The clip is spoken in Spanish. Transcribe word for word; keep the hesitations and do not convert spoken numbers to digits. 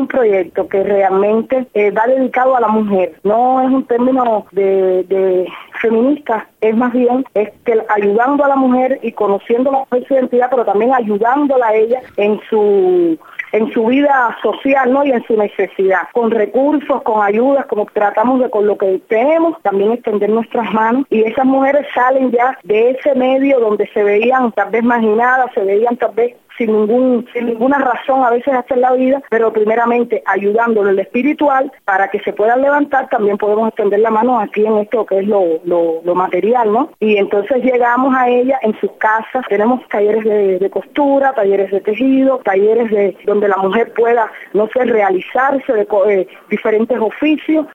proyecto que realmente eh, va dedicado a la mujer. No es un término de, de feminista, es más bien es que ayudando a la mujer y conociendo la su identidad, pero también ayudándola a ella en su en su vida social, ¿no? Y en su necesidad, con recursos, con ayudas, como tratamos de con lo que tenemos, también extender nuestras manos, y esas mujeres salen ya de ese medio donde se veían tal vez marginadas, se veían tal vez sin ningún sin ninguna razón a veces hacer la vida, pero primeramente ayudándole en lo espiritual para que se puedan levantar. También podemos extender la mano aquí en esto que es lo, lo, lo material, ¿no? Y entonces llegamos a ella en sus casas, tenemos talleres de, de costura, talleres de tejido, talleres de donde la mujer pueda, no sé, realizarse de eh, diferentes oficios,